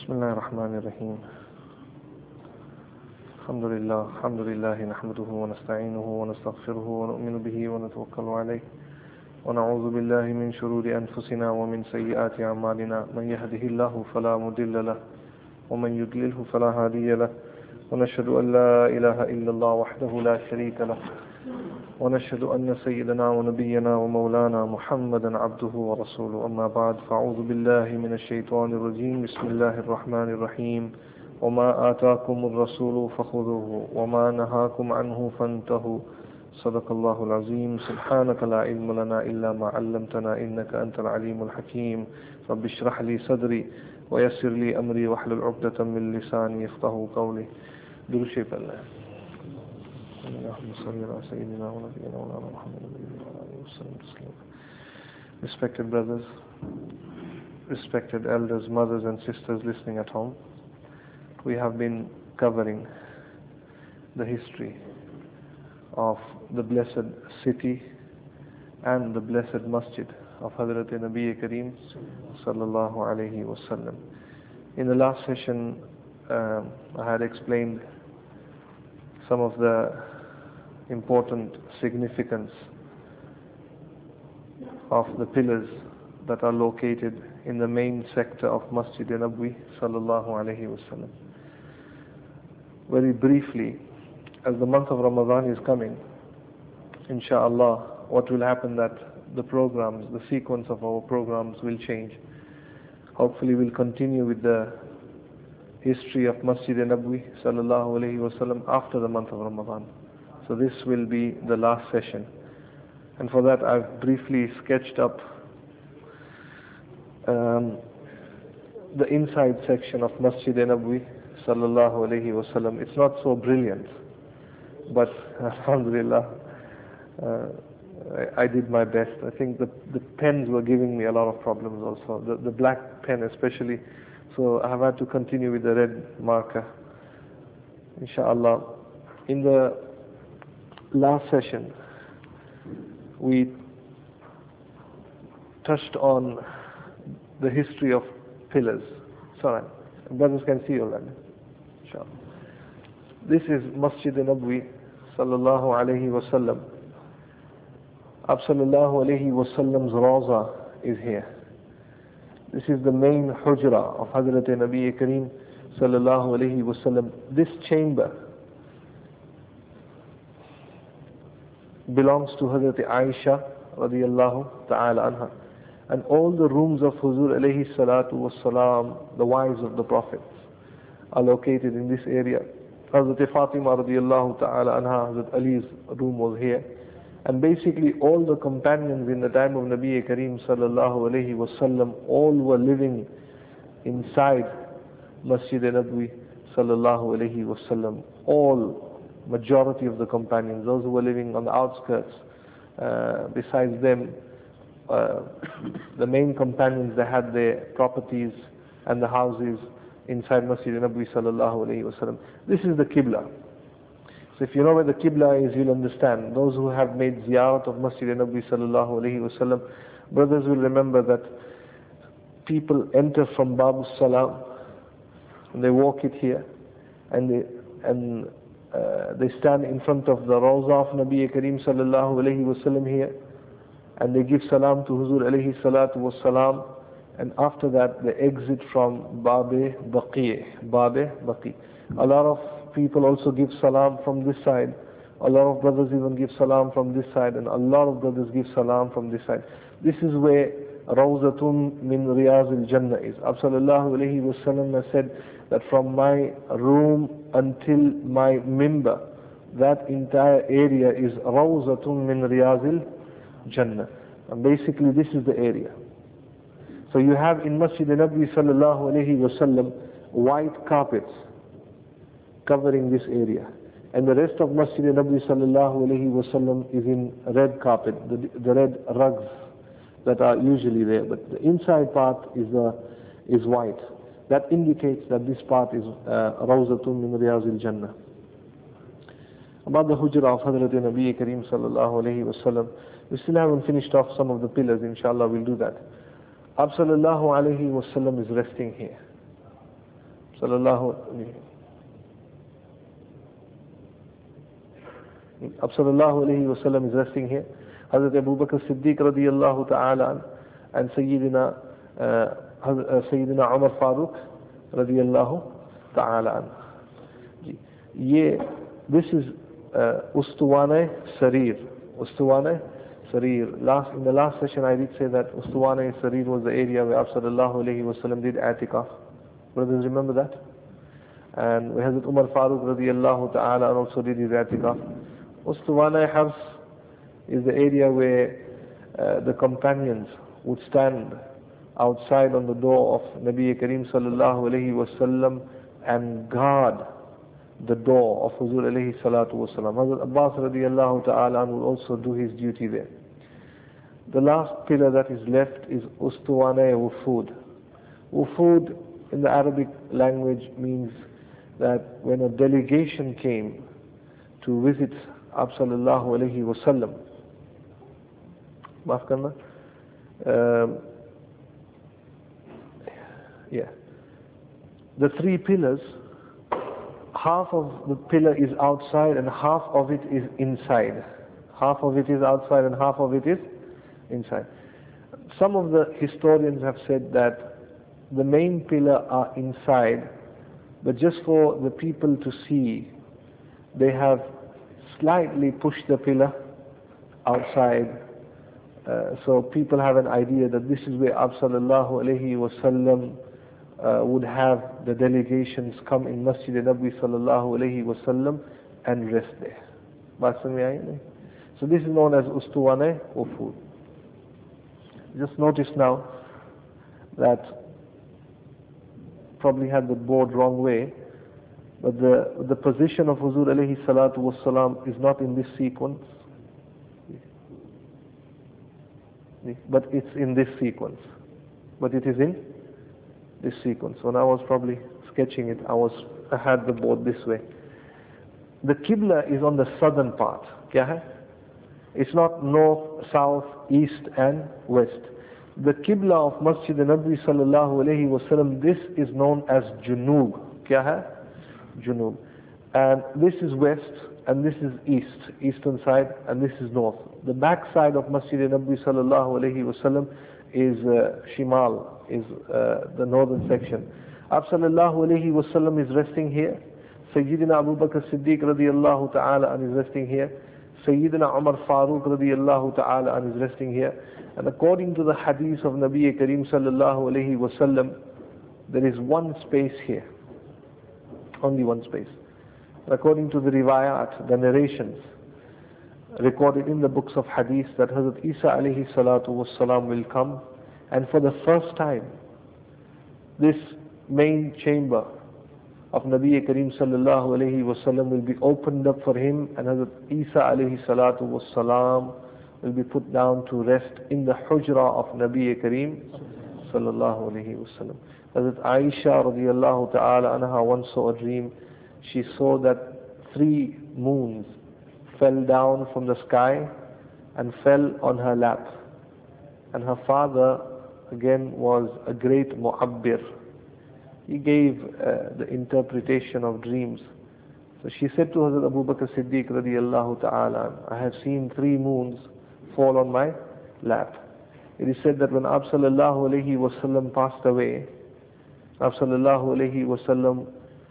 بسم الله الرحمن الرحيم. الحمد لله نحمده ونستعينه ونستغفره ونؤمن به ونتوكل عليه ونعوذ بالله من شرور أنفسنا ومن سيئات أعمالنا. من يهده الله فلا مضل له ومن يضلله فلا هادي له، ونشهد أن لا إله إلا الله وحده لا شريك له، ونشهد أن سيدنا ونبينا ومولانا محمدا عبده ورسوله. أما بعد، فأعوذ بالله من الشيطان الرجيم. بسم الله الرحمن الرحيم. وما آتاكم الرسول فخذوه وما نهاكم عنه فانتهوا. صدق الله العظيم. سبحانك لا علم لنا إلا ما علمتنا إنك أنت العليم الحكيم. رب اشرح لي صدري ويسر لي أمري واحلل عقدة من لساني يفقهوا قولي. درود شریف الله. Respected brothers, respected elders, mothers and sisters listening at home, we have been covering the history of the blessed city and the blessed masjid of Hazrat Nabi Kareem sallallahu alayhi wasallam. In the last session, I had explained some of the important significance of the pillars that are located in the main sector of Masjid Nabawi sallallahu alayhi wasallam. Very briefly, as the month of Ramadan is coming, inshallah, what will happen that the programs, the sequence of our programs will change. Hopefully we'll continue with the history of Masjid Nabawi sallallahu alayhi wasallam after the month of Ramadan. So this will be the last session. And for that I've briefly sketched up the inside section of Masjid Nabawi sallallahu alayhi wasallam. It's not so brilliant, but alhamdulillah, I did my best. I think the pens were giving me a lot of problems also, the black pen especially, so I have had to continue with the red marker, inshallah. In the last session we touched on the history of pillars. Sorry, brothers can see all that. Inshallah. This is Masjid Nabawi sallallahu alayhi wasallam. Sallallahu alayhi wasallam's Rawza is here. This is the main hujra of Hazrat Nabi Kareem sallallahu alayhi wasallam. This chamber belongs to Hazrat Aisha radiyallahu ta'ala anha. And all the rooms of Huzur alayhi salatu wassalam, the wives of the Prophet, are located in this area. Hazrat Fatima radiyallahu ta'ala anha, Hazrat Ali's room was here. And basically all the companions in the time of Nabi Kareem sallallahu alayhi wasallam, all were living inside Masjid Nabawi sallallahu alayhi wasallam. All, majority of the companions, those who were living on the outskirts, besides them, the main companions, they had their properties and the houses inside Masjid Nabawi sallallahu alayhi wasallam. This is the Qibla. So if you know where the Qibla is, you'll understand. Those who have made ziyarat of Masjid Nabawi sallallahu alayhi wasallam, brothers will remember that people enter from Babu Salam and they walk it here, and they stand in front of the Rawza of Nabi Kareem sallallahu alayhi wasallam here, and they give salam to Huzur alayhi salatu wassalam, and after that they exit from Babe Baqi. A lot of people also give salam from this side. A lot of brothers even give salam from this side, and a lot of brothers give salam from this side. This is where Rawzatun min Riyaz al-Jannah is. Sallallahu alayhi wasallam has said that from my room until my mimbar, that entire area is Rawzatun min Riyaz al-Jannah. And basically this is the area. So you have in Masjid Nabawi sallallahu alayhi wasallam white carpets covering this area, and the rest of Masjid Nabawi sallallahu alayhi wasallam is in red carpet, the red rugs that are usually there, but the inside part is white. That indicates that this part is Rawzatun min Riyaz al-Jannah. About the hujra of Hazrat Nabi Kareem sallallahu alayhi wasallam, we still haven't finished off some of the pillars. Inshallah we'll do that. Sallallahu alayhi wasallam is resting here. sallallahu alayhi wa sallam is resting here. Hazrat Abu Bakr Siddiq radiyallahu ta'ala and Sayyidina Umar Farooq radiyallahu ta'ala. This is Ustuwane Sarir. Ustuwane Sarir. In the last session I did say that Ustuwane Sarir was the area where sallallahu alayhi wa sallam did i'tikaf. Brothers, remember that? And where Hazrat Umar Farooq radiyallahu ta'ala also did his i'tikaf. Ustuwane Hafs is the area where the companions would stand outside on the door of Nabi Kareem sallallahu alayhi wa sallam and guard the door of Huzur alayhi salatu wa sallam. Hazrat Abbas radiyallahu ta'ala would also do his duty there. The last pillar that is left is Ustuwane Wufud. Wufud in the Arabic language means that when a delegation came to visit sallallahu alayhi wa sallam, maaf karna, the three pillars, half of the pillar is outside and half of it is inside. Half of it is outside and half of it is inside. Some of the historians have said that the main pillar are inside, but just for the people to see, they have slightly pushed the pillar outside, so people have an idea that this is where sallallahu alayhi wa sallam would have the delegations come in Masjid Nabi sallallahu alayhi wa sallam and rest there. So this is known as Ustuwane Wufud. Just notice now that probably had the board wrong way, but the position of Huzur alayhi salatu was salam is not in this sequence, but it's in this sequence. But it is in this sequence. When I was probably sketching it, I had the board this way. The Qibla is on the southern part. Kya hai? It's not north, south, east and west. The Qibla of Masjid Nabi sallallahu alayhi wa sallam, this is known as Junub. Kya hai? Junub. And this is west and this is east, eastern side, and this is north. The back side of Masjid Nabi sallallahu alayhi wa sallam is Shimal, is the northern section. Sallallahu alayhi wa sallam is resting here. Sayyidina Abu Bakr Siddiq radiyallahu ta'ala is resting here. Sayyidina Umar Farooq radiyallahu ta'ala is resting here. And according to the hadith of Nabi Kareem sallallahu alayhi wa sallam, there is one space here. Only one space. According to the riwayat, the narrations recorded in the books of hadith, that Hazrat Isa alayhi salatu was salam will come, and for the first time this main chamber of Nabi Kareem sallallahu alayhi wa sallam will be opened up for him, and Hazrat Isa alayhi salatu was salam will be put down to rest in the hujra of Nabi Kareem sallallahu alayhi wa sallam. Hazrat Aisha radiyallahu ta'ala anha once saw a dream. She saw that 3 moons fell down from the sky and fell on her lap. And her father again was a great mu'abbir. He gave the interpretation of dreams. So she said to Hazrat Abu Bakr Siddiq radiyallahu ta'ala, I have seen 3 moons fall on my lap. It is said that when Ab sallallahu alayhi wa sallam passed away, Ab sallallahu alayhi wa sallam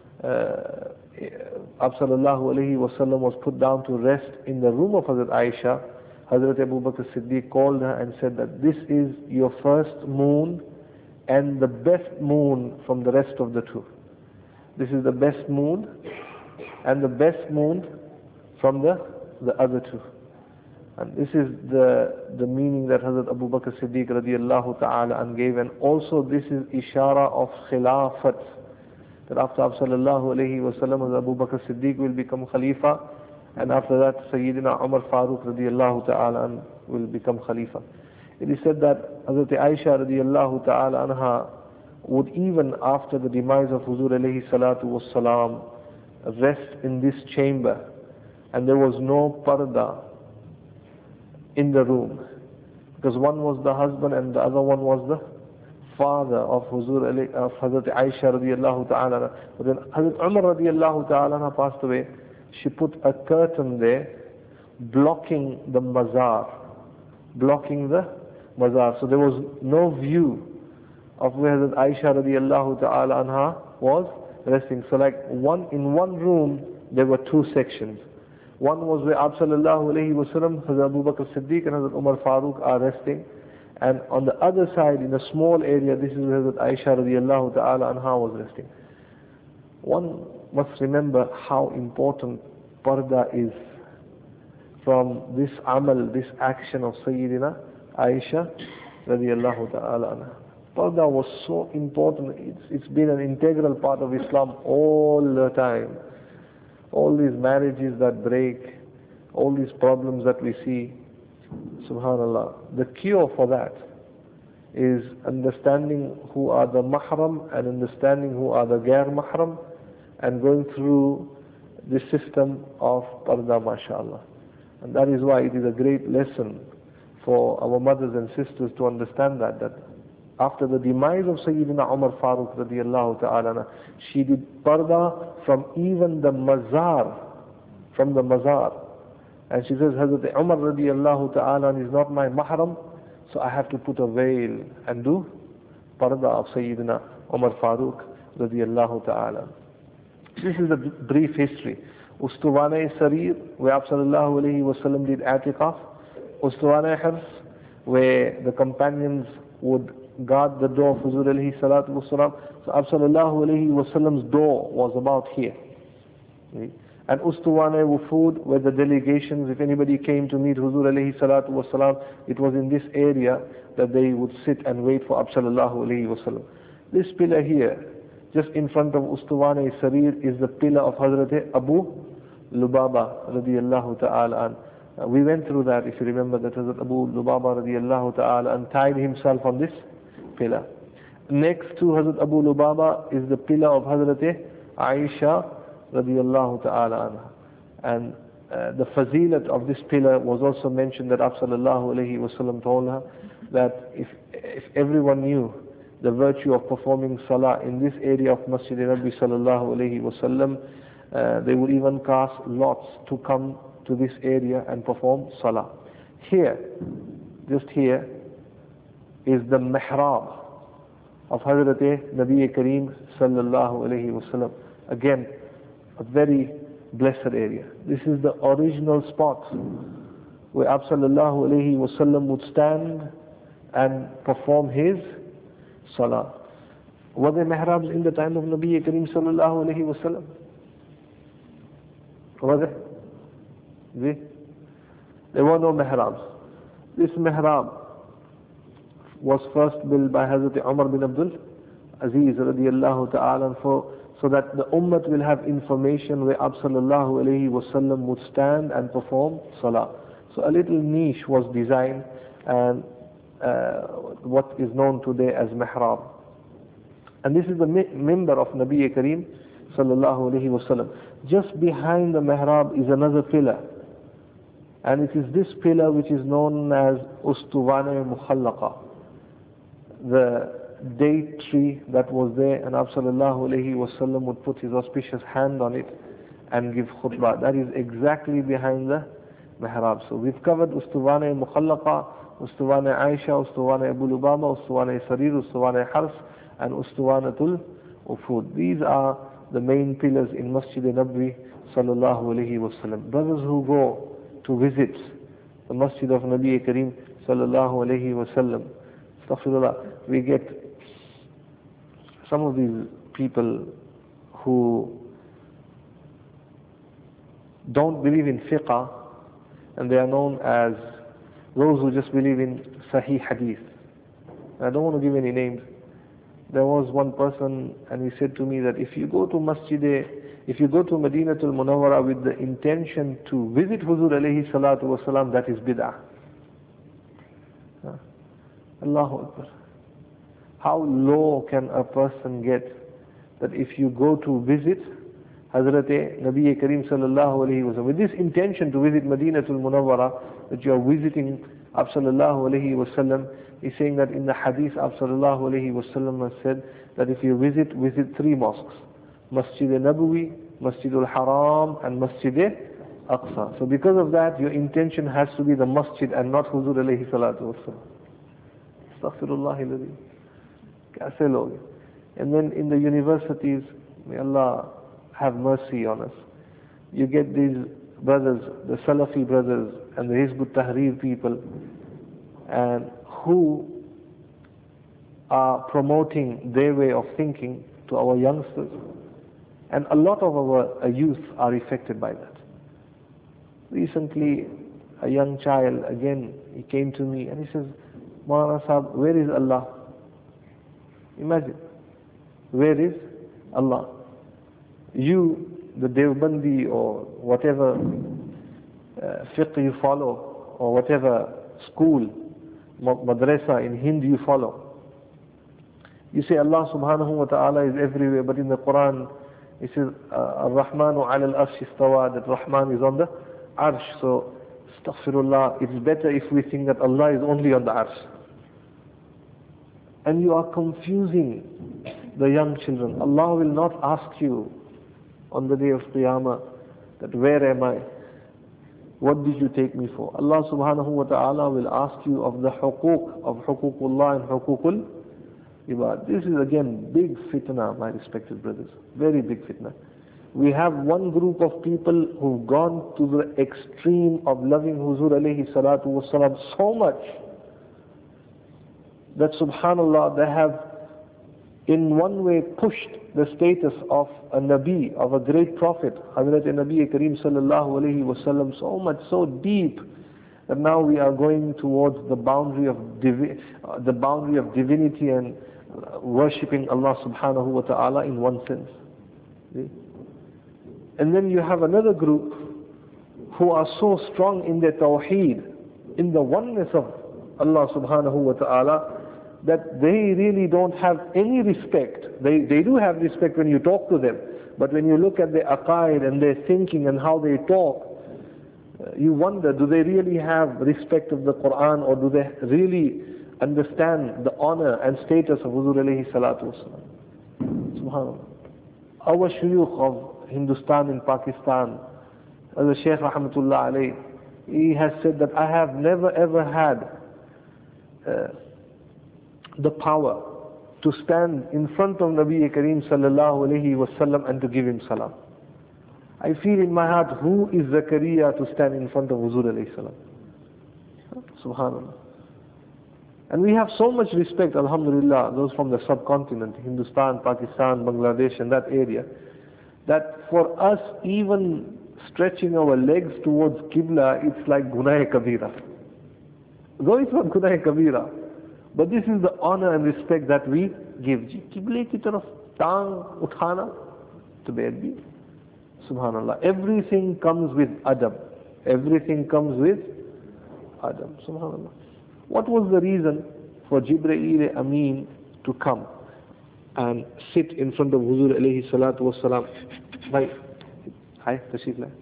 was put down to rest in the room of Hazrat Aisha. Hazrat Abu Bakr Siddiq called her and said that this is your first moon and the best moon from the rest of the 2. This is the best moon and the best moon from the other 2. And this is the meaning that Hazrat Abu Bakr Siddiq radiyallahu ta'ala gave. And also this is ishara of khilafat, that after sallallahu alayhi wa sallam, Abu Bakr Siddiq will become Khalifa, and after that Sayyidina Umar Farooq radiyallahu ta'ala will become Khalifa. It is said that Hazrat Aisha radiyallahu ta'ala anha would, even after the demise of Huzur alayhi salatu was salam, rest in this chamber, and there was no parda in the room, because one was the husband and the other one was the father of Hazrat Aisha radiallahu ta'ala. But when Hazrat Umar radiallahu ta'ala passed away, she put a curtain there blocking the mazar. So there was no view of where Hazrat Aisha radiallahu ta'ala anha was resting. So like in one room there were two sections. One was where Abu sallallahu alayhi wa sallam, Hazrat Abu Bakr Siddiq and Hazrat Umar Farooq are resting. And on the other side, in a small area, this is where Hazrat Aisha radiallahu ta'ala anha was resting. One must remember how important parda is from this amal, this action of Sayyidina Aisha radiallahu ta'ala anha. Parda was so important. It's been an integral part of Islam all the time. All these marriages that break, all these problems that we see, subhanallah, the cure for that is understanding who are the mahram and understanding who are the gair mahram and going through the system of parda, mashallah. And that is why it is a great lesson for our mothers and sisters to understand that after the demise of Sayyidina Umar Farooq radiallahu ta'ala, she did parda from even the mazar, And she says, Hazrat Umar radiallahu ta'ala is not my mahram, so I have to put a veil and do parda of Sayyidina Umar Farooq radiallahu ta'ala. This is a brief history. Ustuwana Sarir, where Abu sallallahu alayhi wa sallam did atiqaf. Ustuwana Hirs, where the companions would guard the door of Huzur alayhi salatu wa salam. So Abu sallallahu alayhi wa sallam's door was about here. And Ustuwana Wufud, where the delegations, if anybody came to meet Huzur alayhi salatu wa salam, it was in this area that they would sit and wait for Abu sallallahu alayhi wa sallam. This pillar here, just in front of Ustuwana Sarir, is the pillar of Hazrat Abu Lubaba radiallahu ta'ala an. We went through that, if you remember, that Hazrat Abu Lubaba radiallahu ta'ala an tied himself on this pillar. Next to Hazrat Abu Lubaba is the pillar of Hazrat Aisha radiallahu ta'ala anha. And the fazilat of this pillar was also mentioned that Abu sallallahu alayhi wa sallam told her that if everyone knew the virtue of performing salah in this area of Masjid Nabi sallallahu alayhi wa sallam, they would even cast lots to come to this area and perform salah. Here, just here, is the mihrab of Hazrat Nabi Kareem sallallahu alayhi wa sallam. Again, a very blessed area. This is the original spot where Abu sallallahu alayhi wa sallam would stand and perform his salah. Were there mihrabs in the time of Nabi Kareem sallallahu alayhi wa sallam? Were there? There were no mihrabs. This mihrab was first built by Hazrat Umar bin Abdul Aziz radiallahu ta'ala so that the ummah will have information where Abu sallallahu alayhi wa sallam would stand and perform salah. So a little niche was designed and what is known today as mihrab. And this is the member of Nabi Kareem sallallahu alayhi wa sallam. Just behind the mihrab is another pillar. And it is this pillar which is known as Ustuwana Mukhallaqa, the date tree that was there, and Abu sallallahu alayhi wa sallam would put his auspicious hand on it and give khutbah. That is exactly behind the mihrab. So we've covered Ustuwana Mukhallaqa, Ustuwana Aisha, Ustuwana Abu Lubaba, Ustuwana Sarir, Ustuwana Hars, and Ustuwanatul Ufud. These are the main pillars in Masjid Nabi sallallahu alayhi wa sallam. Brothers who go to visit the Masjid of Nabi Kareem sallallahu alayhi wa sallam, astaghfirullah, we get some of these people who don't believe in fiqh, and they are known as those who just believe in Sahih Hadith. I don't want to give any names. There was one person and he said to me that if you go to Madinatul Munawwara with the intention to visit Huzur alayhi salatu wasalam, that is bid'ah. Allahu Akbar. How low can a person get that if you go to visit Hazrat Nabi Kareem sallallahu alayhi wa sallam with this intention to visit Madinatul Munawwara, that you are visiting Abd sallallahu alayhi wasallam is saying that in the hadith, Abd sallallahu alayhi wasallam has said that if you visit 3 mosques, Masjid al-Nabawi, Masjid al-Haram and Masjid al-Aqsa. So because of that, your intention has to be the masjid and not Huzur alayhi salatu wasallam. Astaghfirullah alazim. Kaise loge? And then in the universities, may Allah have mercy on us. You get these brothers, the Salafi brothers and the Hizb ut-Tahrir people, and who are promoting their way of thinking to our youngsters. And a lot of our youth are affected by that. Recently, a young child, again, he came to me and he says, Maulana Sahab, where is Allah? Imagine, where is Allah? You, the Devbandi or whatever fiqh you follow, or whatever school, madrasa in Hindi you follow, you say Allah subhanahu wa ta'ala is everywhere, but in the Quran it says Ar-Rahmanu ala al-arsh istawa, that Rahman is on the arsh. So astaghfirullah, it's better if we think that Allah is only on the arsh. And you are confusing the young children. Allah will not ask you on the day of Qiyamah that where am I? What did you take me for? Allah subhanahu wa ta'ala will ask you of the huquq, of huququllah and huququl ibad. This is again big fitna, my respected brothers. Very big fitna. We have one group of people who've gone to the extreme of loving Huzur alayhi salatu wasalam so much that subhanallah, they have in one way pushed the status of a Nabi, of a great prophet, Hazrat Nabi Kareem sallallahu alayhi wasallam, so much, so deep, that now we are going towards the boundary of divinity and worshipping Allah subhanahu wa ta'ala in one sense. See? And then you have another group who are so strong in their tawheed, in the oneness of Allah subhanahu wa ta'ala, that they really don't have any respect. They do have respect when you talk to them, but when you look at their aqaid and their thinking and how they talk, you wonder, do they really have respect of the Quran, or do they really understand the honor and status of Huzur alayhi salatu wasalam? Subhanallah. Our shuyukh of Hindustan and Pakistan, as the Shaykh rahmatullah alayhi, he has said that I have never ever had the power to stand in front of Nabi Kareem sallallahu alayhi wasallam and to give him salam. I feel in my heart, who is Zakaria to stand in front of Huzur alayhi salam? Subhanallah. And we have so much respect, alhamdulillah, those from the subcontinent, Hindustan, Pakistan, Bangladesh and that area, that for us even stretching our legs towards Qibla, it's like Gunah Kabira. Though it's not Gunah Kabira, but this is the honor and respect that we give. Qibla ki taraf tang uthana to bed bhi. Subhanallah. Everything comes with adab. Everything comes with adab. Subhanallah. What was the reason for Jibreel Amin to come and sit in front of Huzur alayhi salatu wasalam? Hi, Tashif Lai.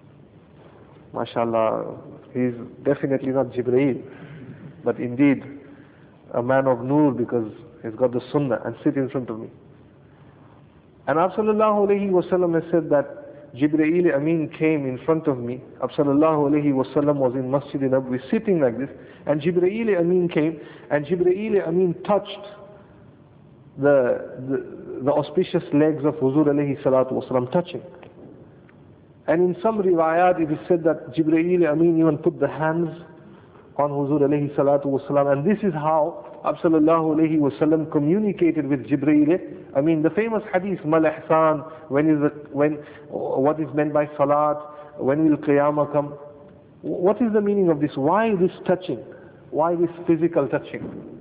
MashaAllah, he's definitely not Jibreel, but indeed a man of Noor, because he's got the Sunnah, and sit in front of me. And Abd sallallahu alayhi wasallam has said that Jibreel Amin came in front of me. Abd sallallahu alayhi wasallam was in Masjid Nabawi sitting like this, and Jibreel Amin came, and Jibreel Amin touched the auspicious legs of Huzur alayhi salatu wasalam, touching. And in some riwayat it is said that Jibreel Amin even put the hands on Huzur alayhi salatu wasalam, and this is how Abd sallallahu alayhi wasallam communicated with Jibreel. I mean, the famous hadith, Mal Ihsan, what is meant by Salat, when will Qiyamah come? What is the meaning of this? Why this touching? Why this physical touching?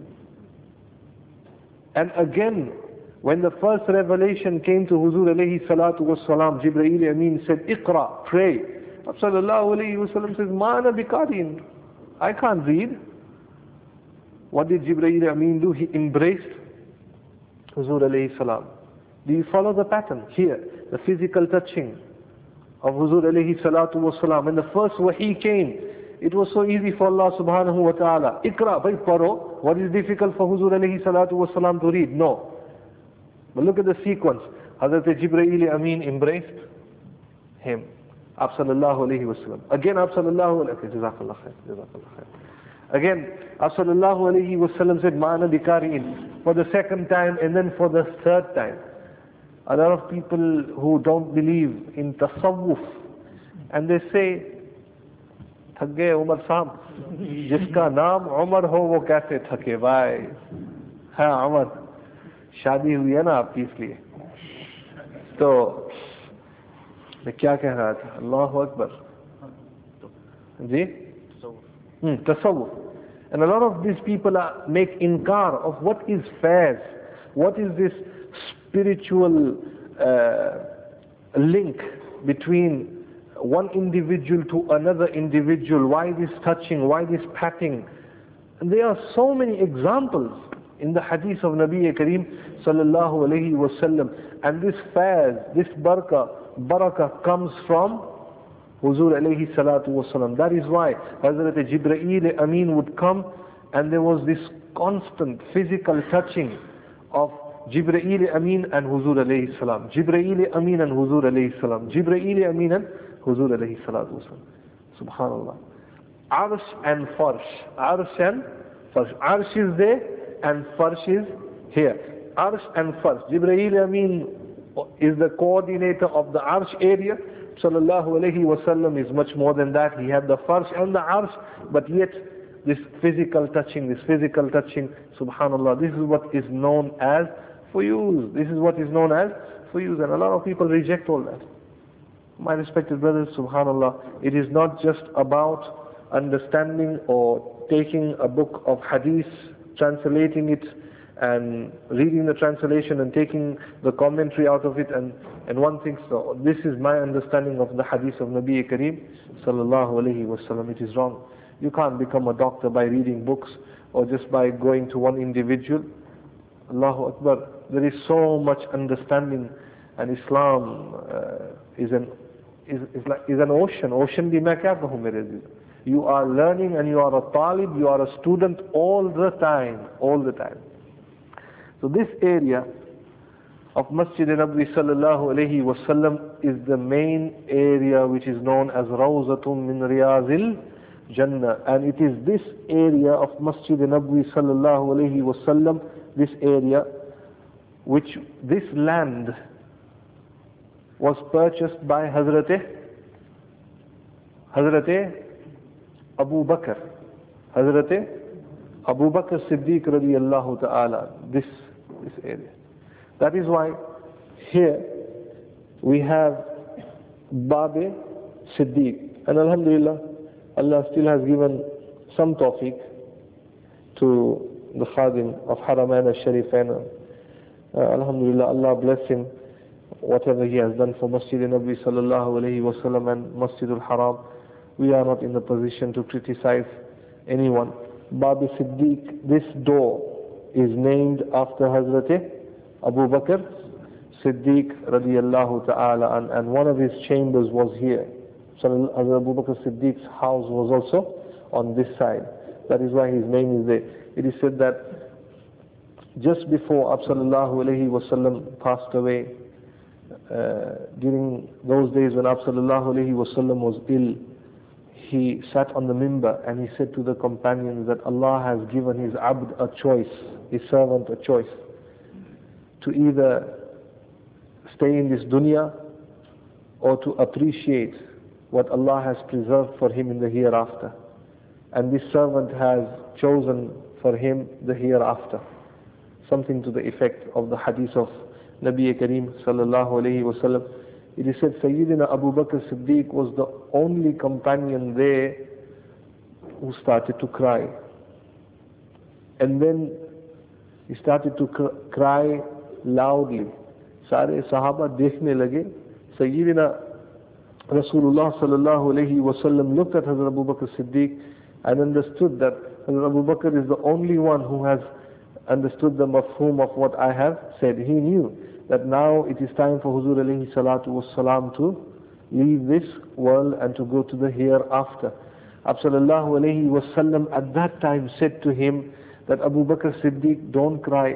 And again, when the first revelation came to Huzur alayhi salatu wasalam, Jibreel Amin said, Iqra, pray. Abd sallallahu alayhi wasallam says, Ma ana biqarin, I can't read. What did Jibreel Amin do? He embraced Huzur alayhi salam. Do you follow the pattern? Here, the physical touching of Huzur alayhi salatu wasalam. When the first wahi came, It was so easy for Allah subhanahu wa ta'ala. Ikra, bhai paro. What is difficult for Huzur alayhi salatu was salam to read? No. But look at the sequence. Hazrat Jibreel Amin embraced him. Sallallahu alayhi wa sallam. Again, sallallahu alayhi wa sallam. Jazakallah khair. Jazakallah khair. Again, sallallahu alayhi wa sallam said, Ma'ana bikari'in, for the second time, and then for the third time. A lot of people who don't believe in tasawwuf, and they say, थक गए उमर साहब, जिसका नाम उमर हो वो कैसे थके भाई. हाँ उमर, शादी हुई है ना आपकी इसलिए. तो मैं क्या कह रहा था? अल्लाहु अकबर जी. Tasawwuf. And a lot of these people make inkar of what is faiz, what is this spiritual link between one individual to another individual. Why this touching, why this patting? And there are so many examples in the hadith of Nabi Kareem sallallahu alayhi wasallam. And this faiz, this barakah comes from Huzur alayhi salatu wasalam. That is why Hazrat Jibreel Amin would come, and there was this constant physical touching of Jibreel Amin and Huzur alayhi salam. Jibreel Amin and Huzur alayhi salam. Jibreel Amin and Huzur alayhi salatu wasalam. Subhanallah. Arsh and Farsh. Arsh and Farsh. Arsh is there and Farsh is here. Arsh and Farsh. Jibreel Amin is the coordinator of the Arsh area. Sallallahu alayhi wasallam is much more than that. He had the Farsh and the Arsh, but yet this physical touching, subhanallah, this is what is known as fuyuz. This is what is known as fuyuz, and a lot of people reject all that. My respected brothers, subhanallah, it is not just about understanding or taking a book of hadith, translating it and reading the translation and taking the commentary out of it, and one thinks, so this is my understanding of the hadith of Nabi Kareem sallallahu alayhi wasallam. It is wrong. You can't become a doctor by reading books or just by going to one individual. Allahu Akbar. There is so much understanding, and Islam is an ocean. Ocean bhi main kya kahu mere dill. You are learning and you are a talib, you are a student all the time. So this area of Masjid Nabawi sallallahu alayhi wasallam is the main area which is known as Rawzatun min Riyazil Jannah, and it is this area of Masjid Nabawi sallallahu alayhi wasallam, this area, which this land was purchased by Hazrat Abu Bakr. Hazrat Abu Bakr Siddiq radiyallahu ta'ala, this area. That is why here we have Babe Siddiq, and alhamdulillah, Allah still has given some tawfiq to the Khadim of Haramain al-Sharifain. Alhamdulillah, Allah bless him, whatever he has done for Masjid Nabawi sallallahu alayhi wasallam and Masjid al-Haram. We are not in the position to criticize anyone. Babi Siddiq, this door is named after Hazrat Abu Bakr Siddiq radiyallahu ta'ala, and one of his chambers was here. So Hazrat Abu Bakr Siddiq's house was also on this side. That is why his name is there. It is said that just before Sallallahu alayhi wasallam passed away, during those days when Sallallahu alayhi wasallam was ill, he sat on the minbar and he said to the companions that Allah has given his abd a choice, his servant a choice, to either stay in this dunya or to appreciate what Allah has preserved for him in the hereafter. And this servant has chosen for him the hereafter. Something to the effect of the hadith of Nabi Kareem sallallahu alayhi wasallam. It is said Sayyidina Abu Bakr Siddiq was the only companion there who started to cry. And then he started to cry loudly. Sare Sahaba dekhne lage. Sayyidina Rasulullah sallallahu alayhi wasallam looked at Hazrat Abu Bakr Siddiq and understood that Hazrat Abu Bakr is the only one who has understood the mafhum of what I have said. He knew that now it is time for Huzur alayhi salatu wassalam to leave this world and to go to the hereafter. Sallallahu Alaihi Wasallam at that time said to him that Abu Bakr Siddiq, don't cry.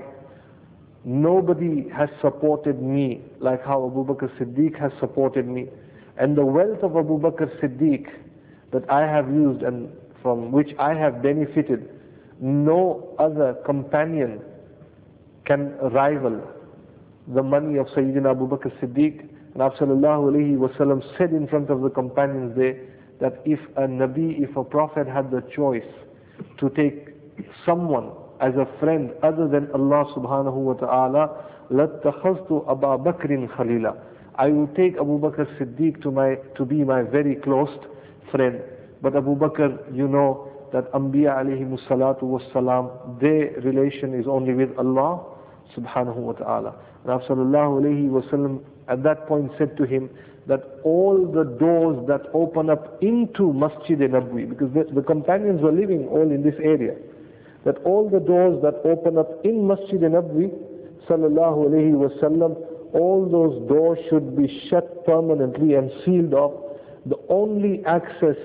Nobody has supported me like how Abu Bakr Siddiq has supported me. And the wealth of Abu Bakr Siddiq that I have used and from which I have benefited, no other companion can rival the money of Sayyidina Abu Bakr Siddiq. And Sallallahu Alaihi Wasallam said in front of the companions there that if a Nabi, if a Prophet had the choice to take someone as a friend other than Allah subhanahu wa ta'ala, لَاتَّخَذْتُ أَبَا بَكْرٍ خَلِيلًا, I will take Abu Bakr Siddiq to be my very close friend. But Abu Bakr, you know that Anbiya alayhimu salatu wassalam, their relation is only with Allah subhanahu wa ta'ala. And Sallallahu Alaihi Wasallam at that point said to him that all the doors that open up into Masjid-e-Nabwi, because the companions were living all in this area, that all the doors that open up in Masjid-e-Nabwi, Sallallahu Alaihi Wasallam, all those doors should be shut permanently and sealed off. The only access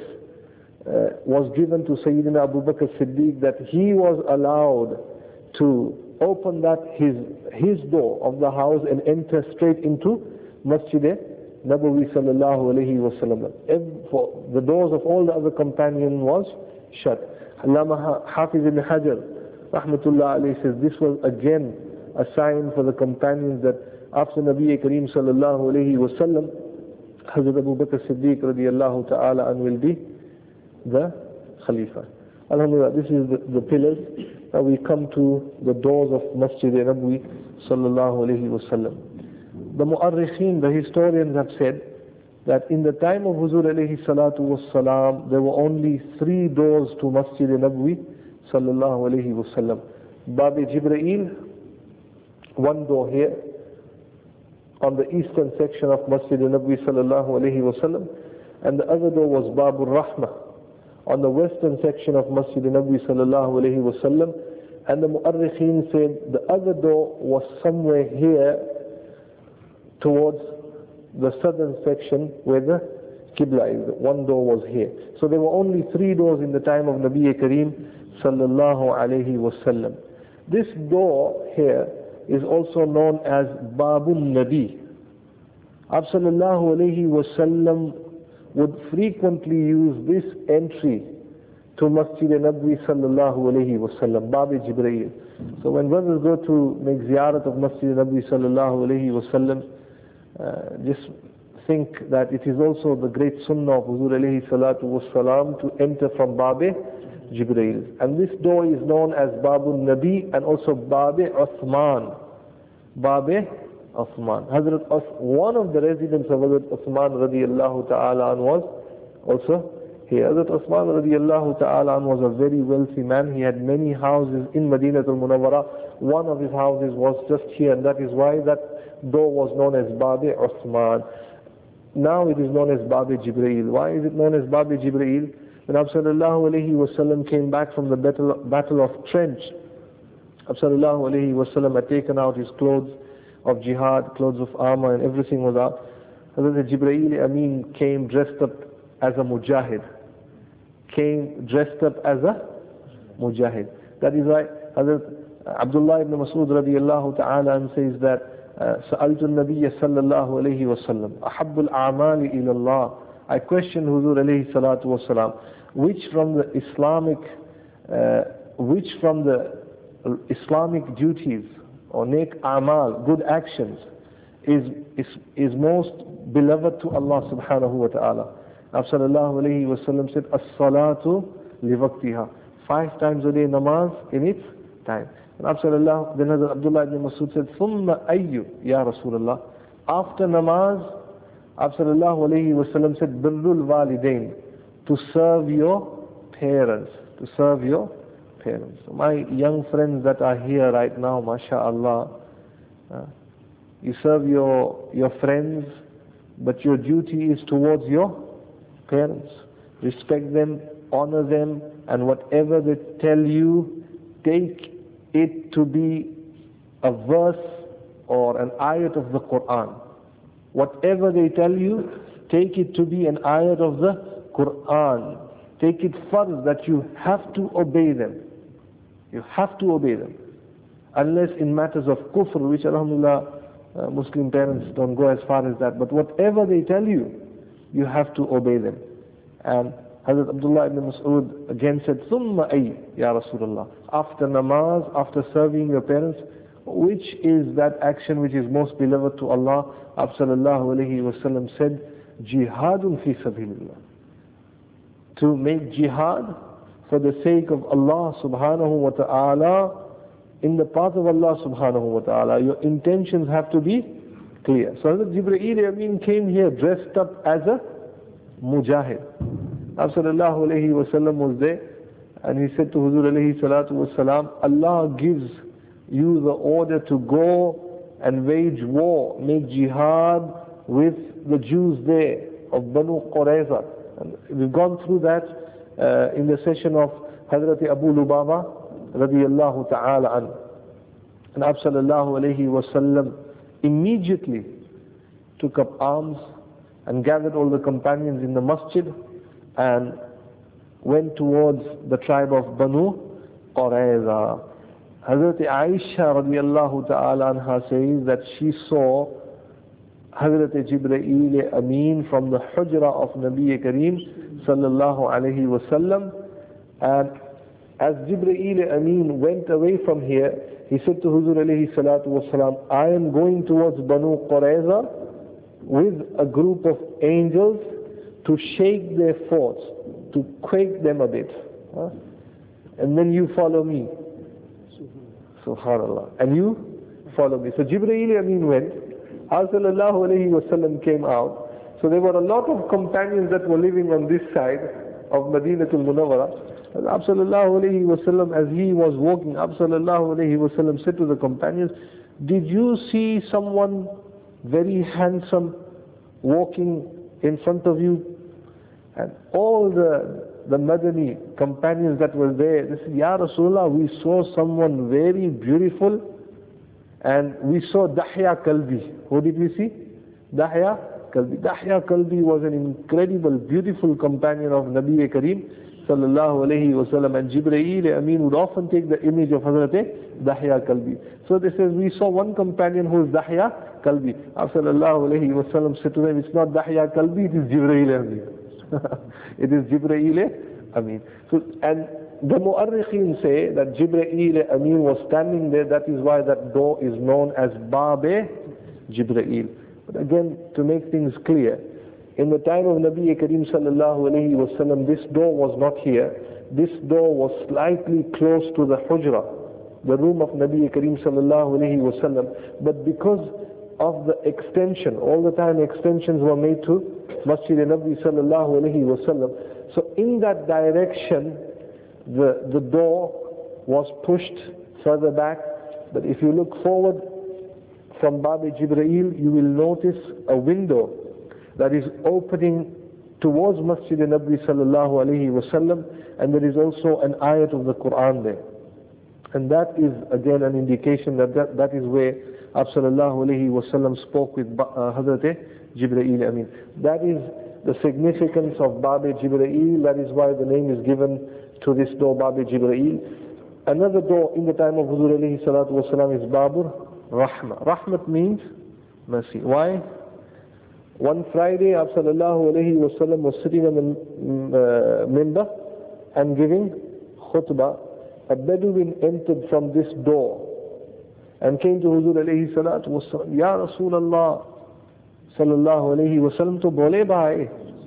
was given to Sayyidina Abu Bakr Siddiq, that he was allowed to open that his door of the house and enter straight into Masjid-e-Nabawi Sallallahu Alaihi Wasallam. The doors of all the other companions was shut. Allama Hafiz ibn Hajar Rahmatullah alayhi says this was again a sign for the companions that after Nabi Kareem Sallallahu Alaihi Wasallam, Hazrat Abu Bakr Siddiq radiyallahu ta'ala an will be the Khalifa. Alhamdulillah, this is the pillars. Now we come to the doors of Masjid-e-Nabwi Sallallahu Alaihi Wasallam. The Mu'arrikhin, the historians have said that in the time of Huzur alayhi salatu wassalam, there were only 3 doors to Masjid-e-Nabwi Sallallahu Alaihi Wasallam. Bab-e Jibreel, one door here on the eastern section of Masjid-e-Nabwi Sallallahu Alaihi Wasallam, and the other door was Babur Rahmah on the western section of Masjid-e-Nabwi Sallallahu Alaihi Wasallam. And the Mu'arrikhin said the other door was somewhere here towards the southern section where the Qibla is. One door was here. So there were only 3 doors in the time of Nabi Kareem Sallallahu Alaihi Wasallam. This door here is also known as Babun Nabi. Sallallahu Alaihi Wasallam would frequently use this entry to Masjid-e-Nabwi Sallallahu Alaihi Wasallam, Bab-e Jibreel. So when brothers go to make ziyarat of Masjid-e-Nabwi Sallallahu Alaihi Wasallam, just think that it is also the great sunnah of Huzur alayhi salatu wassalam to enter from Bab-e Jibreel. And this door is known as Babun Nabi and also Bab-e Uthman. Bab-e Uthman. One of the residents of Hazrat Uthman radiyallahu ta'ala was also here. Hazrat Uthman radiyallahu ta'ala was a very wealthy man. He had many houses in Madinatul Munawwara. One of his houses was just here, and that is why that door was known as Bab-e Uthman. Now it is known as Bab-e Jibreel. Why is it known as Bab-e Jibreel? When Sallallahu Alaihi Wasallam came back from the battle of Trench, Sallallahu Alaihi Wasallam had taken out his clothes of jihad, clothes of armor, and everything was out. Hazrat Jibreel Amin came dressed up as a mujahid. That is why Hazrat Abdullah ibn Mas'ud radiyallahu ta'ala says that سألت النبي صلى الله عليه وسلم أحب الأعمال إلى الله. I questioned Huzur alayhi salatu wasalam, which from the Islamic duties or nek amal, good actions, is most beloved to Allah subhanahu wa ta'ala. Sallallahu alayhi wa sallam said, as-salatu li waqtiha. 5 times a day namaz in its time. And then Abdullah ibn Masud said, thumma ayyu ya Rasulullah. After namaz, Sallallahu alayhi wa sallam said, birrul walidain, to serve your parents. So my young friends that are here right now, mashallah, you serve your friends, but your duty is towards your parents. Respect them, honor them, and whatever they tell you, take it to be a verse or an ayat of the Quran. Whatever they tell you, take it to be an ayat of the Quran. take it farz that you have to obey them. You have to obey them. Unless in matters of kufr, which alhamdulillah, Muslim parents don't go as far as that. But whatever they tell you, you have to obey them. And Hazrat Abdullah ibn Mas'ud again said, ثُمَّ أَيْ Ya Rasulullah. After namaz, after serving your parents, which is that action which is most beloved to Allah? Sallallahu alayhi wa sallam said, jihadun fi sabilillah. To make jihad for the sake of Allah subhanahu wa ta'ala, in the path of Allah subhanahu wa ta'ala. Your intentions have to be clear. So Hazrat Jibreel Amin came here dressed up as a mujahid. Sallallahu alayhi wa sallam was there, and he said to Huzur alayhi salatu wa salam, Allah gives you the order to go and wage war, make jihad with the Jews there of Banu Qurayza. And we've gone through that in the session of Hazrat Abu Lubaba radiyallahu ta'ala anhu. And sallallahu alayhi wa sallam immediately took up arms and gathered all the companions in the masjid and went towards the tribe of Banu Qurayza. Hazrat Aisha radiyallahu ta'ala anha says that she saw Hazrat Jibreel Amin from the hujra of Nabi Kareem sallallahu alayhi wa sallam, and as Jibreel Amin went away from here, he said to Huzur alayhi salatu wasalam, I am going towards Banu Qurayza with a group of angels to shake their forts, to quake them a bit. And then you follow me. Subhanallah. And you follow me. So Jibreel Amin went. Sallallahu alayhi wa sallam came out. So there were a lot of companions that were living on this side of Madinatul Munawwara. And sallallahu alayhi wa sallam, as he was walking, sallallahu alayhi wa sallam said to the companions, did you see someone very handsome walking in front of you? And all the Madani companions that were there, they said, Ya Rasulullah, we saw someone very beautiful, and we saw Dahya Kalbi. Who did we see? Dahya Kalbi. Dahya Kalbi was an incredible, beautiful companion of Nabi Kareem sallallahu alayhi wa sallam, and Jibreel Amin would often take the image of Hazrat Dahya Kalbi. So they says, we saw one companion who is Dahya Kalbi. Sallallahu alayhi wa sallam said to them, it's not Dahya Kalbi, it is Jibreel Amin. It is Jibreel Amin. So, and the Mu'arrikhin say that Jibreel Amin was standing there, that is why that door is known as Bab-e Jibreel. But again, to make things clear, in the time of Nabi Kareem sallallahu alayhi wa sallam, this door was not here. This door was slightly close to the hujra, the room of Nabi Kareem sallallahu alayhi wa sallam. But because of the extension, all the time extensions were made to Masjid Nabi sallallahu alayhi wa sallam. So in that direction, the door was pushed further back. But if you look forward from Bab-e Jibreel, you will notice a window that is opening towards Masjid Nabi sallallahu alayhi wa sallam, and there is also an ayat of the Quran there. And that is again an indication that is where sallallahu alayhi wa sallam spoke with Hazrat Jibreel Amin. That is the significance of Bab-e Jibreel. That is why the name is given to this door, Bab-e Jibreel. Another door in the time of Huzur alayhi salatu wa salam is Babur Rahmah. Rahmat means mercy. Why? One Friday, sallallahu alayhi wa sallam was sitting on the minbar and giving khutbah. A Bedouin entered from this door and came to Huzur alayhi salatu wa sallam. Ya Rasulullah sallallahu alayhi wa sallam, to bole bhai.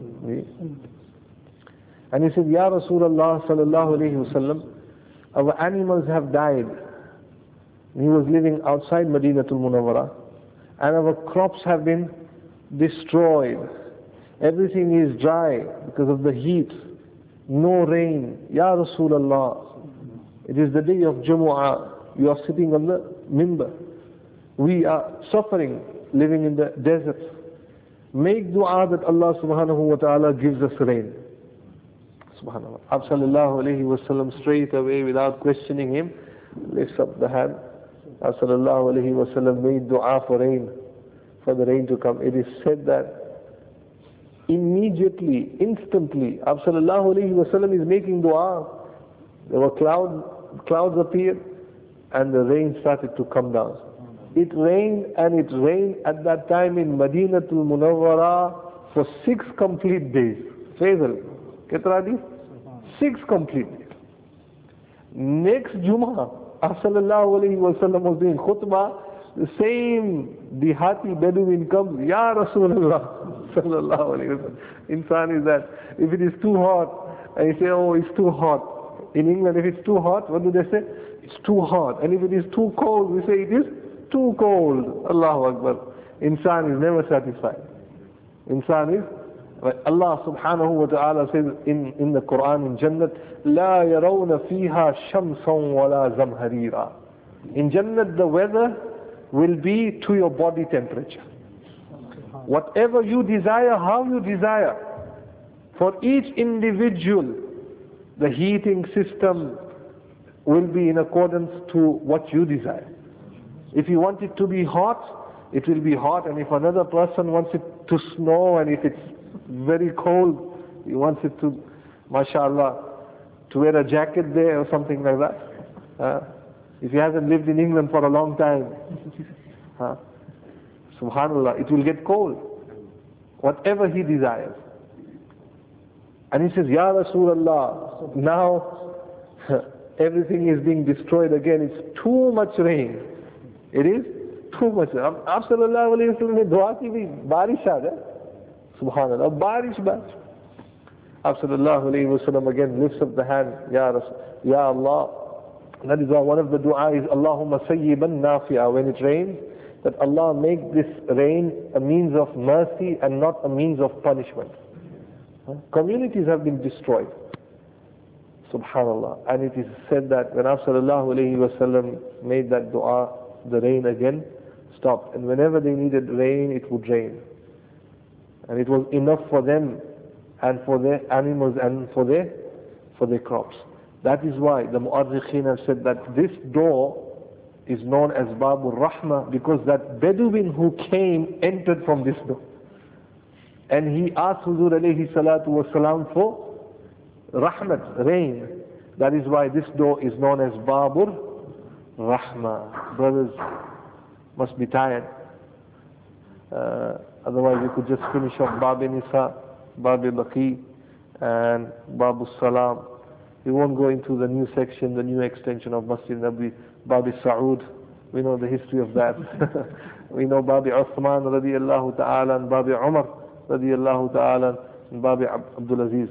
And he said, Ya Rasulullah sallallahu alayhi wa sallam, our animals have died. He was living outside Madinatul Munawwara, and our crops have been destroyed. Everything is dry because of the heat. No rain. Ya Rasulullah, it is the day of Jumu'ah. You are sitting on the minbar. We are suffering, living in the desert. Make dua that Allah subhanahu wa ta'ala gives us rain. Subhanallah. Sallallahu alayhi wa sallam straight away, without questioning him, lifts up the hand. Sallallahu alayhi wa sallam made dua for rain, for the rain to come. It is said that Immediately, instantly, Prophet sallallahu alayhi wa sallam is making dua. There were clouds appeared, and the rain started to come down. It rained, and it rained at that time in Madinatul Munawwara for 6 complete days. Faisal, kitna days? 6 complete days. Next Jummah, Prophet sallallahu alayhi wa sallam was doing khutbah. The same Dihati Bedouin comes, Ya Rasulullah sallallahu alayhi wa sallam. Insan is that, if it is too hot, and you say, oh, it's too hot. In England, if it's too hot, what do they say? It's too hot. And if it is too cold, we say it is too cold. Allahu Akbar. Insan is never satisfied. Insan is, Allah subhanahu wa ta'ala says in the Quran, in Jannat, لا يرون فيها شمسا ولا زمهريرا. In Jannat, the weather will be to your body temperature. Whatever you desire, how you desire. For each individual, the heating system will be in accordance to what you desire. If you want it to be hot, it will be hot, and if another person wants it to snow, and if it's very cold, he wants it to, mashallah, to wear a jacket there or something like that. If he hasn't lived in England for a long time, subhanallah, it will get cold. Whatever he desires. And he says, Ya Rasulullah, now everything is being destroyed again. It's too much rain. It is too much. Aap sallallahu alayhi wa sallam ne dua ki bhi, barish aa jaye. Subhanallah, barish. Aap sallallahu alayhi wa sallam again lifts up the hand, Ya Rasul, Ya Allah. That is why one of the dua is, Allahumma sayyiban nafi'a. When it rains, that Allah make this rain a means of mercy and not a means of punishment. Communities have been destroyed. Subhanallah. And it is said that when Prophet sallallahu alayhi wa sallam made that dua, the rain again stopped. And whenever they needed rain, it would rain. And it was enough for them and for their animals and for their crops. That is why the Mu'arrikhin have said that this door is known as Babur Rahmah, because that Bedouin who came entered from this door. And he asked Huzur alayhi salatu wasalam for rahmat, rain. That is why this door is known as Babur Rahmah. Brothers must be tired. Otherwise we could just finish off Bab-e Nisa, Bab-e Baqi, and Babu Salam. We won't go into the new section, the new extension of Masjid Nabi, Bab-e Saud. We know the history of that. We know Bab-e Uthman radiyallahu ta'ala and Bab-e Umar radiyallahu ta'ala and Bab-e Abdul Aziz.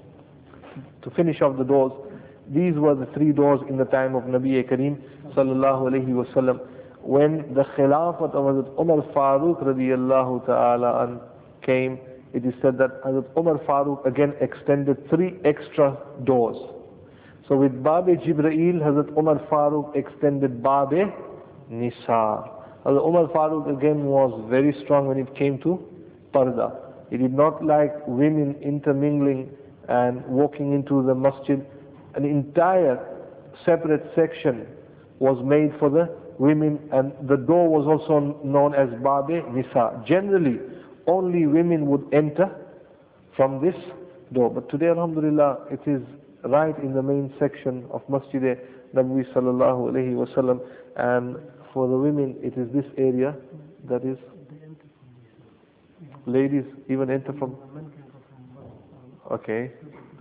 To finish off the doors, these were the 3 doors in the time of Nabi Kareem sallallahu alayhi wa sallam. When the Khilafat of Hazrat Umar Farooq radiyallahu ta'ala an came, it is said that Hazrat Umar Farooq again extended 3 extra doors. So with Bab-e Jibreel, Hazrat Umar Farooq extended Bab-e Nisa. Hazrat Umar Farooq again was very strong when it came to Parda. He did not like women intermingling and walking into the masjid. An entire separate section was made for the women, and the door was also known as Bab-e Nisa. Generally, only women would enter from this door. But today, alhamdulillah, it is right in the main section of Masjid Nabawi sallallahu alayhi wa sallam, and for the women it is this area that is, ladies even enter from, okay,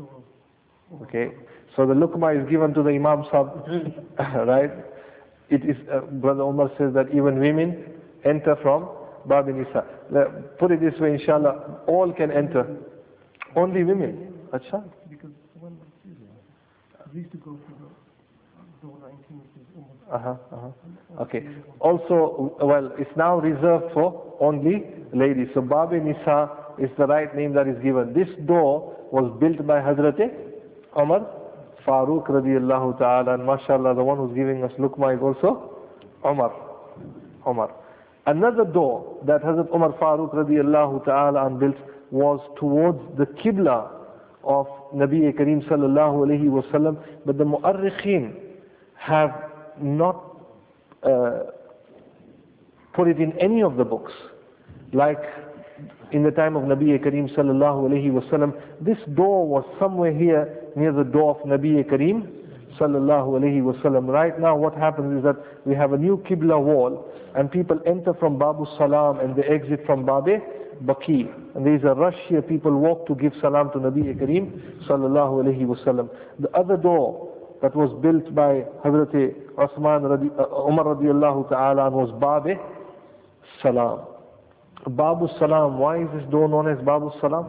so the lukma is given to the Imam Sahib, right? It is, Brother Umar says that even women enter from Bab-e Nisa. Put it this way, inshallah, all can enter, only women. Achha? Because when we used to go for the door 19, which is Okay. Also, well, it's now reserved for only ladies. So Bab-e Nisa is the right name that is given. This door was built by Hazrat Umar Farooq radiyallahu ta'ala, and mashallah, the one who's giving us lukma is also Umar. Another door that Hazrat Umar Farooq radiyallahu ta'ala built was towards the Qibla of Nabi Kareem sallallahu alayhi wa sallam, but the Mu'arrikhin have not put it in any of the books. Like in the time of Nabi Kareem sallallahu alayhi wasallam, this door was somewhere here near the door of Nabi Kareem sallallahu alayhi wasallam. Right now what happens is that we have a new Qibla wall, and people enter from Babu Salam and they exit from Babe Baqi. And there is a rush here, people walk to give salam to Nabi Kareem sallallahu alayhi wasallam. The other door that was built by Hazrat Umar radiallahu ta'ala was Babe Salam. Babu Salam, why is this door known as Babu Salam?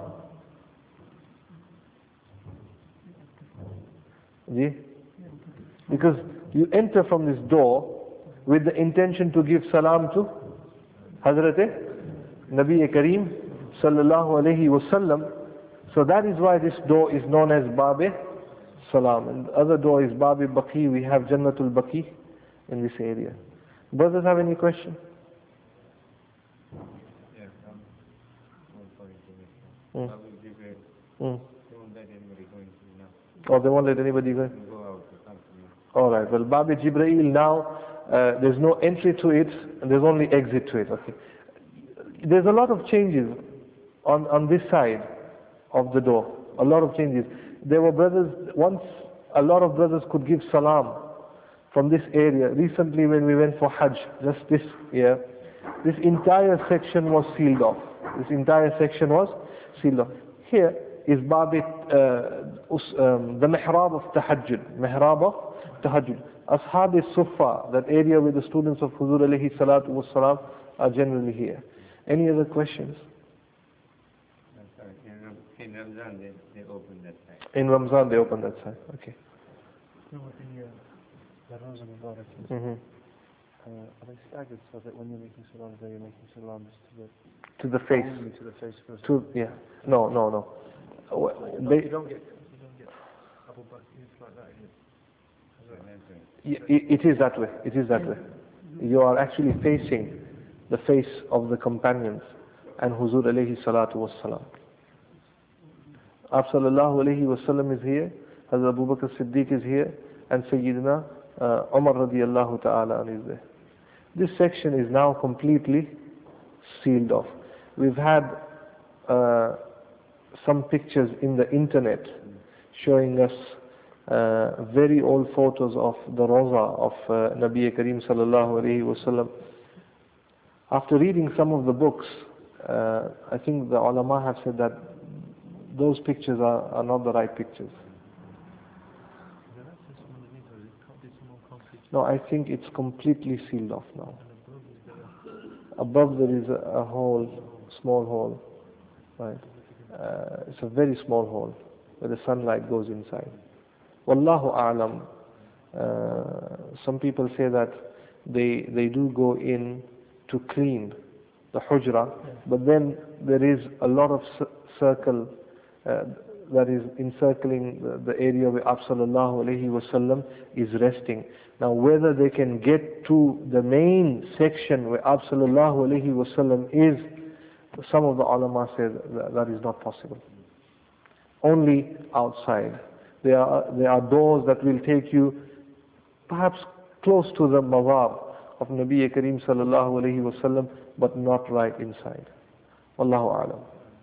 Because you enter from this door with the intention to give salam to Hazrat Nabi Kareem sallallahu alayhi wasallam. So that is why this door is known as Babe Salam. And the other door is Babe Baqi. We have Jannatul Baqi in this area. Brothers have any question? Yes, Mm. they won't let anybody go into now. Oh, they won't let anybody go? Go out to come to me. Alright, well, Babi Jibreel now, there's no entry to it, and there's only exit to it. Okay. There's a lot of changes on this side of the door. A lot of changes. There were brothers, once a lot of brothers could give salam from this area. Recently when we went for Hajj, just this year, this entire section was sealed off. This entire section was sealed off. Here is Babi, the Mihrab of Tahajjud. Mihrab of Tahajjud. Ashab Sufa, that area where the students of Huzur alayhi salatu wassalam are generally here. Any other questions? In Ramzan they open that side. In Ramzan they open that side. Okay. So with the Rawza Mubarak, Mm-hmm. are they staggered so that when you're making salams there, you're making salams To the face. only to the face first? Yeah. No. You don't get Abu Bakr, it's like that, is it? It is that way. It is that way. You are actually facing the face of the companions and Huzur alayhi salatu wassalam. Sallallahu alayhi wasallam is here, Hazrat Abu Bakr Siddiq is here, and Sayyidina Umar radiallahu ta'ala is there. This section is now completely sealed off. We've had some pictures in the internet showing us very old photos of the Rawza of Nabi Kareem sallallahu alayhi wasallam. After reading some of the books, I think the ulama have said that those pictures are not the right pictures. No, I think it's completely sealed off now. Above there is a hole, small hole, right? It's a very small hole where the sunlight goes inside. Wallahu a'lam. Some people say that they do go in to clean the hujra, but then there is a lot of circle that is encircling the area where Sallallahu Alaihi Wasallam is resting. Now whether they can get to the main section where Sallallahu Alaihi Wasallam is, some of the ulama say that is not possible. Only outside. There are doors that will take you perhaps close to the mazar of Nabi Kareem Sallallahu Alaihi Wasallam, but not right inside. Wallahu a'lam.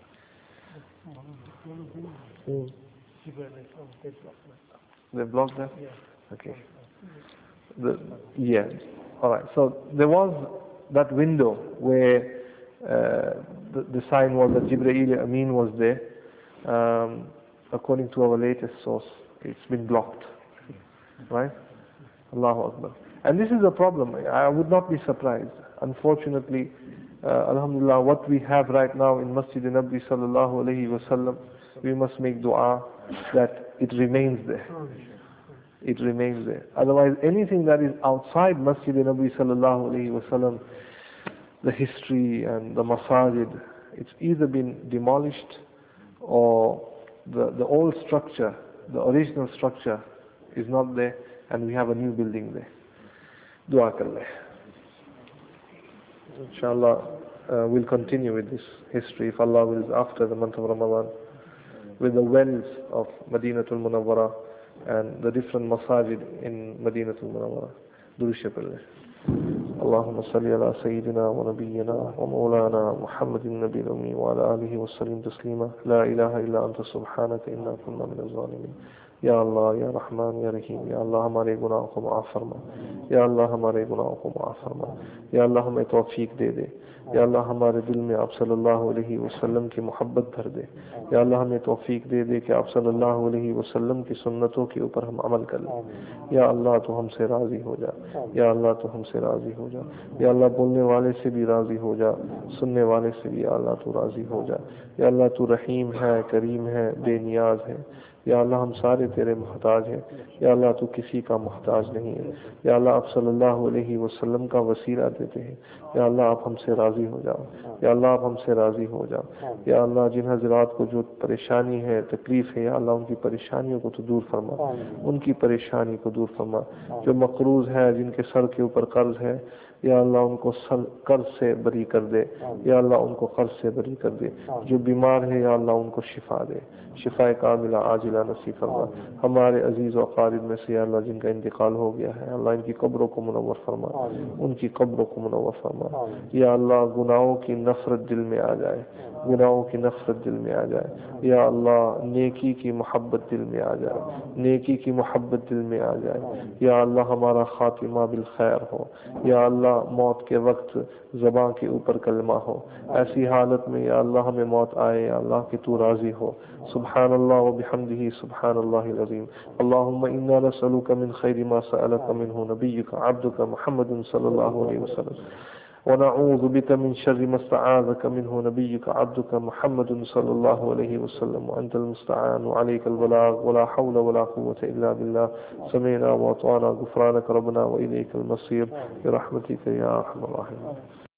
They blocked that? Yeah. Okay. Yeah. Alright. So there was that window where the sign was that Jibreel Amin was there. According to our latest source, it's been blocked. Right? Allahu Akbar. And this is a problem. I would not be surprised. Unfortunately, alhamdulillah, what we have right now in Masjid Nabi Sallallahu Alaihi Wasallam, we must make dua that it remains there. It remains there. Otherwise, anything that is outside Masjid Nabi Sallallahu Alaihi Wasallam, the history and the masajid, it's either been demolished or the old structure, the original structure is not there, and we have a new building there. Dua karle. Inshallah, we'll continue with this history, if Allah wills, after the month of Ramadan, with the wells of Madinatul Munawwara and the different masajid in Madinatul Munawwara. Durusha karle. اللهم صل على سيدنا ونبينا ومولانا محمد النبي الأمي وعلى آله وسلم تسليما لا إله إلا أنت سبحانك إنا كنا من الظالمين या अल्लाह या रहमान या रहीम या अल्लाह हमारे गुनाहों को माफ़ फरमा या अल्लाह हमारे गुनाहों को माफ़ फरमा या अल्लाह हमें तौफीक दे दे या अल्लाह हमारे दिल में आप सल्लल्लाहु अलैहि वसल्लम की मोहब्बत भर दे या अल्लाह हमें तौफीक दे दे कि आप सल्लल्लाहु अलैहि वसल्लम की सुन्नतों के ऊपर हम अमल कर लें या अल्लाह तो हमसे राज़ी हो जा या अल्लाह तो हमसे राज़ी हो जा या अल्लाह बोलने वाले से भी राज़ी हो जा सुनने वाले से भी या अल्लाह तो राज़ी हो जा या अल्लाह तू रहीम है करीम है बेनियाज है या अल्लाह हम सारे तेरे मोहताज हैं या अल्लाह तू किसी का मोहताज नहीं है या अल्लाह आप सल्लल्लाहु अलैहि वसल्लम का वसीला देते हैं या अल्लाह आप हमसे राज़ी हो जाओ या अल्लाह आप हमसे राज़ी हो जाओ या अल्लाह जिन हजरात को जो परेशानी है तकलीफ़ है या अल्लाह उनकी परेशानियों को तो दूर फरमा उनकी परेशानी को दूर फरमा जो मकरूज़ है जिनके सर के ऊपर कर्ज है या अल्लाह उनको कर्ज से बरी कर दे या अल्लाह उनको कर्ज से बरी कर दे जो बीमार है या अल्लाह उनको शिफा दे शिफा कामिला आजिला नसीब फरमा हमारे अजीज़ व क़ारिब में से या अल्लाह जिनका इंतकाल हो गया है अल्लाह इनकी कब्रों को मुनव्वर फरमा उनकी कब्रों को मुनव्वर फरमा या अल्लाह गुनाहों की नफरत दिल में आ जाए गुनाहों की नफरत दिल में आ जाए या अल्लाह नेकी की मोहब्बत दिल में आ जाए नेकी की मोहब्बत दिल में आ जाए या अल्लाह हमारा खातिमा बिल खैर हो या अल्लाह मौत के वक्त ज़बान के ऊपर कलमा हो ऐसी हालत में या अल्लाह हमें मौत आए या अल्लाह कि तू राज़ी हो सुब्हानल्लाह व बिहम्दिही सुब्हानल्लाहिल अज़ीम अल्लाहुम्मा इन्ना नसअलुका मिन खैरि मा सअलका मिन्हु नबियुका अब्दुका मुहम्मदुन सल्लल्लाहु अलैहि वसल्लम ونعوذ بك من شر ما استعاذك منه نبيك عبدك محمد صلى الله عليه وسلم وأنت المستعان وعليك البلاغ ولا حول ولا قوة إلا بالله سمعنا وأطعنا غفرانك ربنا وإليك المصير برحمتك يا أرحم الراحمين